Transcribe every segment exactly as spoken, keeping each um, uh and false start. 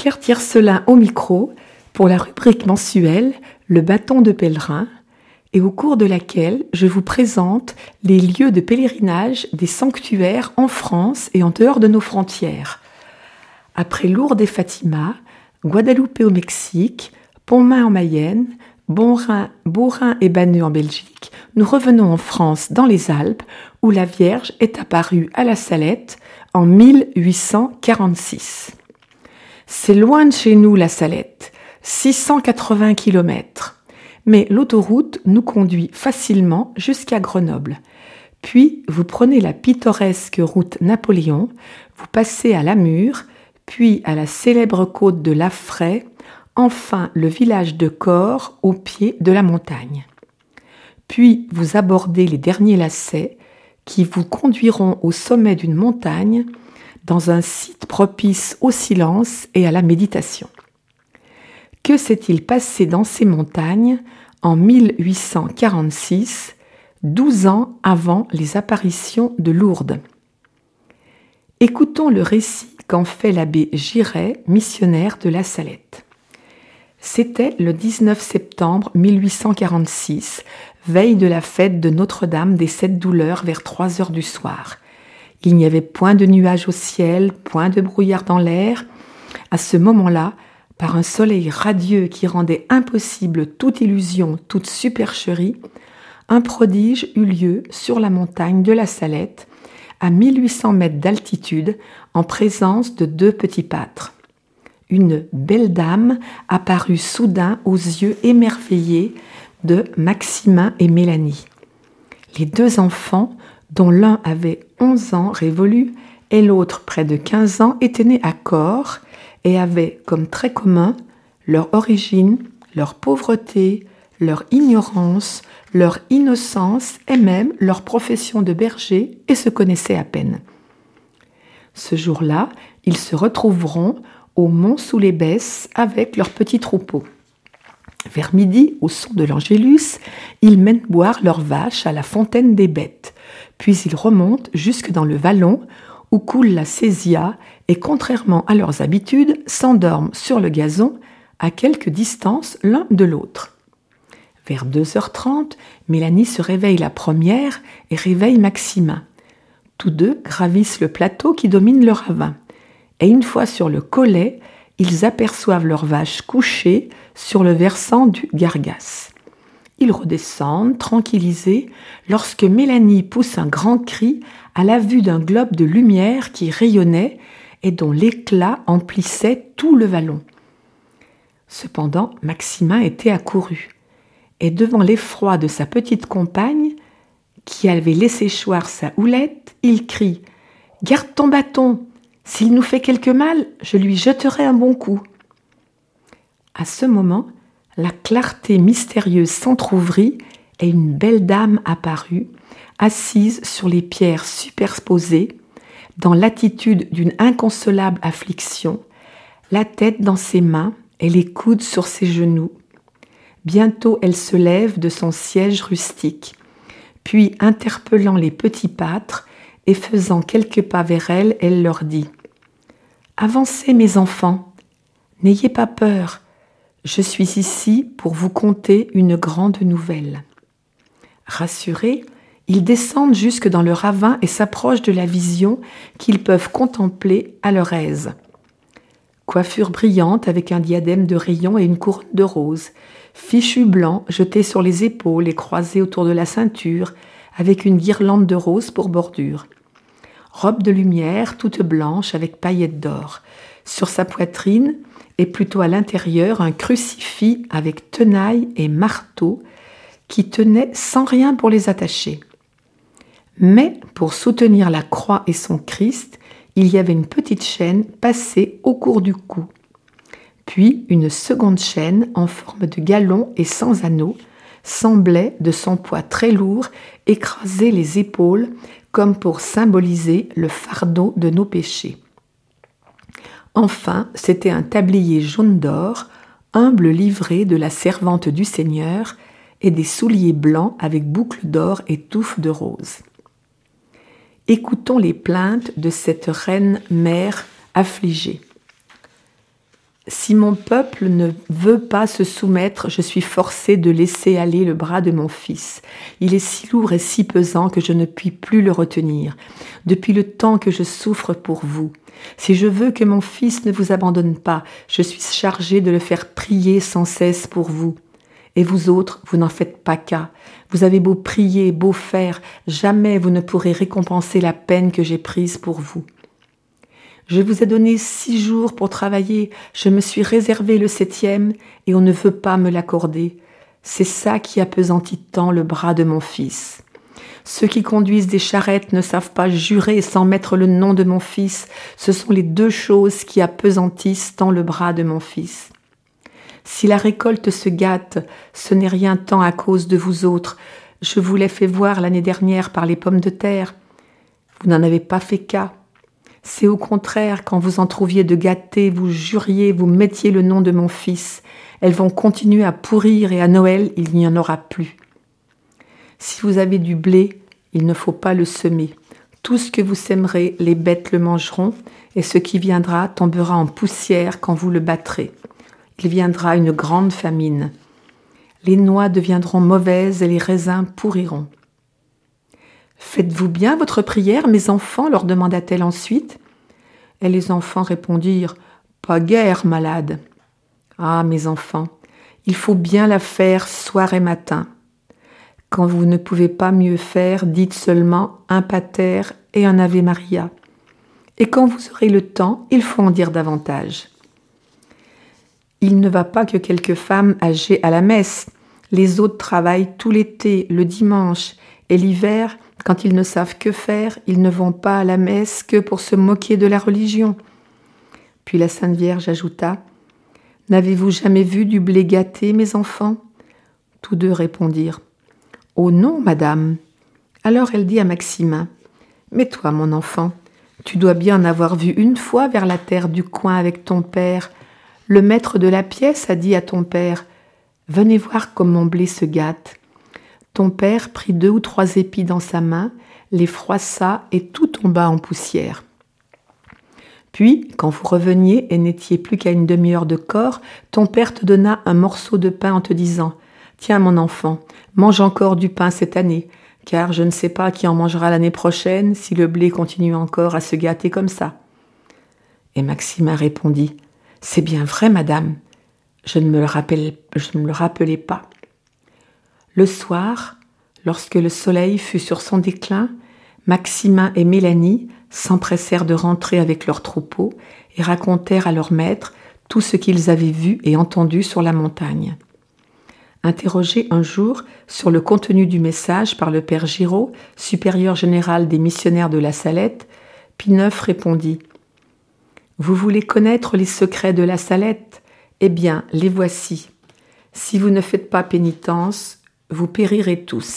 Claire Tiercelin au micro pour la rubrique mensuelle Le bâton de pèlerin et au cours de laquelle je vous présente les lieux de pèlerinage des sanctuaires en France et en dehors de nos frontières. Après Lourdes et Fatima, Guadeloupe au Mexique, Pontmain en Mayenne, Beaurain, Beaurain et Banneux en Belgique, nous revenons en France dans les Alpes où la Vierge est apparue à la Salette en mille huit cent quarante-six. C'est loin de chez nous la Salette, six cent quatre-vingts kilomètres, mais l'autoroute nous conduit facilement jusqu'à Grenoble. Puis vous prenez la pittoresque route Napoléon, vous passez à Lamure, puis à la célèbre côte de Laffray, enfin le village de Corps au pied de la montagne. Puis vous abordez les derniers lacets qui vous conduiront au sommet d'une montagne dans un site propice au silence et à la méditation. Que s'est-il passé dans ces montagnes en mille huit cent quarante-six, douze ans avant les apparitions de Lourdes? Écoutons le récit qu'en fait l'abbé Giret, missionnaire de la Salette. C'était le dix-neuf septembre mille huit cent quarante-six, veille de la fête de Notre-Dame des Sept Douleurs vers trois heures du soir. Il n'y avait point de nuages au ciel, point de brouillard dans l'air. À ce moment-là, par un soleil radieux qui rendait impossible toute illusion, toute supercherie, un prodige eut lieu sur la montagne de la Salette, à mille huit cents mètres d'altitude, en présence de deux petits pâtres. Une belle dame apparut soudain aux yeux émerveillés de Maximin et Mélanie. Les deux enfants, dont l'un avait onze ans révolus et l'autre près de quinze ans, étaient nés à Corps et avaient comme trait commun leur origine, leur pauvreté, leur ignorance, leur innocence et même leur profession de berger et se connaissaient à peine. Ce jour-là, ils se retrouveront au Mont-sous-les-Besses avec leurs petits troupeaux. Vers midi, au son de l'Angélus, ils mènent boire leurs vaches à la fontaine des bêtes, puis ils remontent jusque dans le vallon où coule la Sésia et, contrairement à leurs habitudes, s'endorment sur le gazon à quelque distance l'un de l'autre. Vers deux heures trente, Mélanie se réveille la première et réveille Maximin. Tous deux gravissent le plateau qui domine le ravin. Et une fois sur le collet, ils aperçoivent leurs vaches couchées sur le versant du Gargas. Ils redescendent, tranquillisés, lorsque Mélanie pousse un grand cri à la vue d'un globe de lumière qui rayonnait et dont l'éclat emplissait tout le vallon. Cependant, Maximin était accouru, et devant l'effroi de sa petite compagne, qui avait laissé choir sa houlette, il crie « Garde ton bâton! S'il nous fait quelque mal, je lui jeterai un bon coup. » À ce moment, la clarté mystérieuse s'entr'ouvrit et une belle dame apparut, assise sur les pierres superposées, dans l'attitude d'une inconsolable affliction, la tête dans ses mains et les coudes sur ses genoux. Bientôt elle se lève de son siège rustique, puis interpellant les petits pâtres et faisant quelques pas vers elle, elle leur dit « Avancez mes enfants, n'ayez pas peur, je suis ici pour vous conter une grande nouvelle. » Rassurés, ils descendent jusque dans le ravin et s'approchent de la vision qu'ils peuvent contempler à leur aise. Coiffure brillante avec un diadème de rayons et une couronne de roses, fichu blanc jeté sur les épaules et croisé autour de la ceinture avec une guirlande de roses pour bordure. Robe de lumière toute blanche avec paillettes d'or. Sur sa poitrine, et plutôt à l'intérieur, un crucifix avec tenaille et marteau qui tenait sans rien pour les attacher. Mais pour soutenir la croix et son Christ, il y avait une petite chaîne passée au cours du cou. Puis une seconde chaîne en forme de galon et sans anneau semblait, de son poids très lourd, écraser les épaules comme pour symboliser le fardeau de nos péchés. Enfin, c'était un tablier jaune d'or, humble livrée de la servante du Seigneur, et des souliers blancs avec boucles d'or et touffes de roses. Écoutons les plaintes de cette reine mère affligée. Si mon peuple ne veut pas se soumettre, je suis forcée de laisser aller le bras de mon fils. Il est si lourd et si pesant que je ne puis plus le retenir. Depuis le temps que je souffre pour vous, si je veux que mon fils ne vous abandonne pas, je suis chargée de le faire prier sans cesse pour vous. Et vous autres, vous n'en faites pas cas. Vous avez beau prier, beau faire, jamais vous ne pourrez récompenser la peine que j'ai prise pour vous. Je vous ai donné six jours pour travailler, je me suis réservé le septième et on ne veut pas me l'accorder. C'est ça qui appesantit tant le bras de mon fils. Ceux qui conduisent des charrettes ne savent pas jurer sans mettre le nom de mon fils. Ce sont les deux choses qui appesantissent tant le bras de mon fils. Si la récolte se gâte, ce n'est rien tant à cause de vous autres. Je vous l'ai fait voir l'année dernière par les pommes de terre. Vous n'en avez pas fait cas. C'est au contraire, quand vous en trouviez de gâtés, vous juriez, vous mettiez le nom de mon fils. Elles vont continuer à pourrir et à Noël, il n'y en aura plus. Si vous avez du blé, il ne faut pas le semer. Tout ce que vous sèmerez, les bêtes le mangeront, et ce qui viendra tombera en poussière quand vous le battrez. Il viendra une grande famine. Les noix deviendront mauvaises et les raisins pourriront. « Faites-vous bien votre prière, mes enfants ?» leur demanda-t-elle ensuite. Et les enfants répondirent « Pas guère, malade. »« Ah, mes enfants, il faut bien la faire soir et matin. Quand vous ne pouvez pas mieux faire, dites seulement un pater et un Ave Maria. Et quand vous aurez le temps, il faut en dire davantage. » Il ne va pas que quelques femmes âgées à la messe. Les autres travaillent tout l'été, le dimanche, et l'hiver, quand ils ne savent que faire, ils ne vont pas à la messe que pour se moquer de la religion. Puis la Sainte Vierge ajouta « N'avez-vous jamais vu du blé gâté, mes enfants ?» Tous deux répondirent « Oh non, madame !» Alors elle dit à Maximin « Mais toi, mon enfant, tu dois bien en avoir vu une fois vers la terre du coin avec ton père. Le maître de la pièce a dit à ton père « Venez voir comme mon blé se gâte. » Ton père prit deux ou trois épis dans sa main, les froissa et tout tomba en poussière. Puis, quand vous reveniez et n'étiez plus qu'à une demi-heure de corps, ton père te donna un morceau de pain en te disant « Tiens, mon enfant, mange encore du pain cette année, car je ne sais pas qui en mangera l'année prochaine si le blé continue encore à se gâter comme ça. » Et Maximin répondit « C'est bien vrai, madame, je ne me le rappelle, je ne me le rappelais pas. » Le soir, lorsque le soleil fut sur son déclin, Maximin et Mélanie s'empressèrent de rentrer avec leur troupeau et racontèrent à leur maître tout ce qu'ils avaient vu et entendu sur la montagne. Interrogé un jour sur le contenu du message par le père Giraud, supérieur général des missionnaires de la Salette, Pie neuf répondit « Vous voulez connaître les secrets de la Salette ? Eh bien, les voici. Si vous ne faites pas pénitence, vous périrez tous. »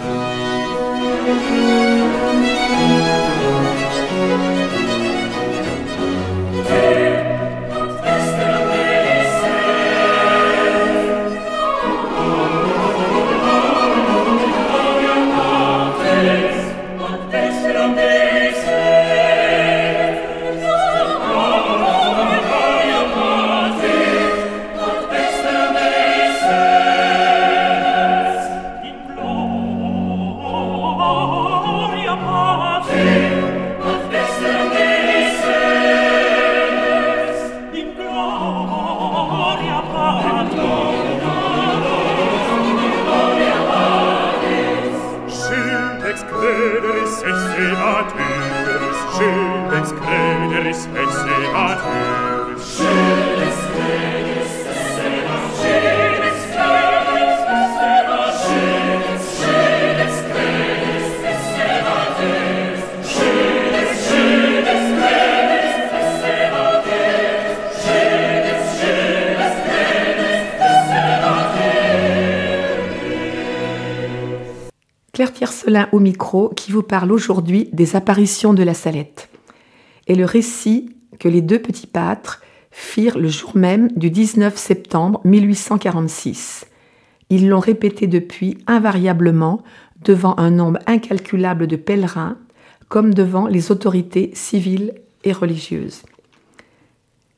Claire Tiercelin au micro qui vous parle aujourd'hui des apparitions de la Salette et le récit que les deux petits pâtres firent le jour même du dix-neuf septembre mille huit cent quarante-six. Ils l'ont répété depuis invariablement devant un nombre incalculable de pèlerins comme devant les autorités civiles et religieuses.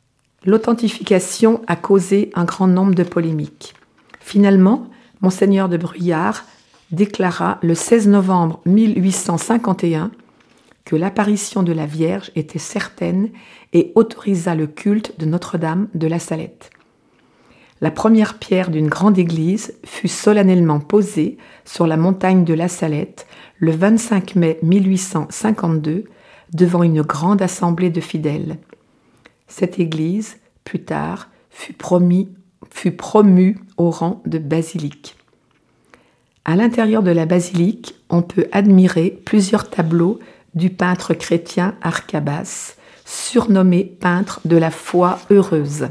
L'authentification a causé un grand nombre de polémiques. Finalement, Monseigneur de Bruyères déclara le seize novembre mille huit cent cinquante et un que l'apparition de la Vierge était certaine et autorisa le culte de Notre-Dame de la Salette. La première pierre d'une grande église fut solennellement posée sur la montagne de la Salette le vingt-cinq mai mille huit cent cinquante-deux devant une grande assemblée de fidèles. Cette église, plus tard, fut, promis, fut promue au rang de basilique. À l'intérieur de la basilique, on peut admirer plusieurs tableaux du peintre chrétien Arcabas, surnommé peintre de la foi heureuse.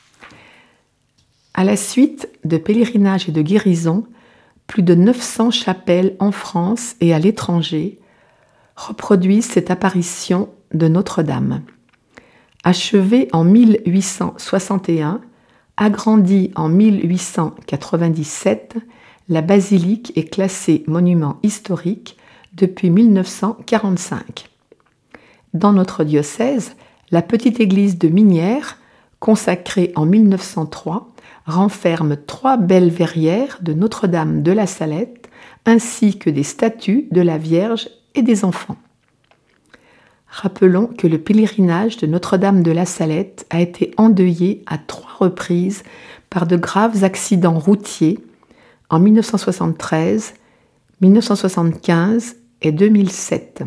À la suite de pèlerinages et de guérisons, plus de neuf cents chapelles en France et à l'étranger reproduisent cette apparition de Notre-Dame. Achevée en mille huit cent soixante et un, agrandie en mille huit cent quatre-vingt-dix-sept, la basilique est classée monument historique depuis mille neuf cent quarante-cinq. Dans notre diocèse, la petite église de Minières, consacrée en mille neuf cent trois, renferme trois belles verrières de Notre-Dame de la Salette, ainsi que des statues de la Vierge et des enfants. Rappelons que le pèlerinage de Notre-Dame de la Salette a été endeuillé à trois reprises par de graves accidents routiers en mille neuf cent soixante-treize, mille neuf cent soixante-quinze et deux mille sept.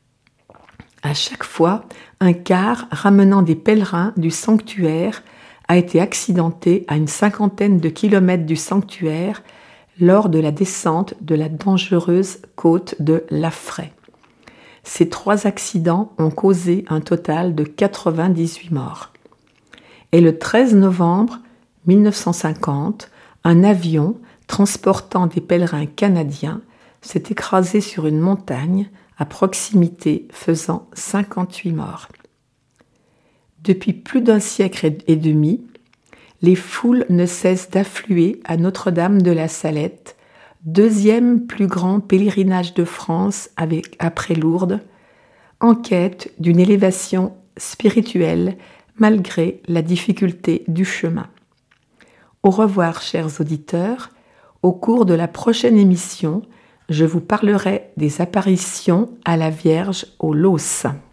À chaque fois, un car ramenant des pèlerins du sanctuaire a été accidenté à une cinquantaine de kilomètres du sanctuaire lors de la descente de la dangereuse côte de Laffrey. Ces trois accidents ont causé un total de quatre-vingt-dix-huit morts. Et le treize novembre mille neuf cent cinquante, un avion transportant des pèlerins canadiens s'est écrasé sur une montagne à proximité, faisant cinquante-huit morts. Depuis plus d'un siècle et demi, les foules ne cessent d'affluer à Notre-Dame de la Salette, deuxième plus grand pèlerinage de France avec, après Lourdes, en quête d'une élévation spirituelle malgré la difficulté du chemin. Au revoir, chers auditeurs. Au cours de la prochaine émission, je vous parlerai des apparitions à la Vierge au Los.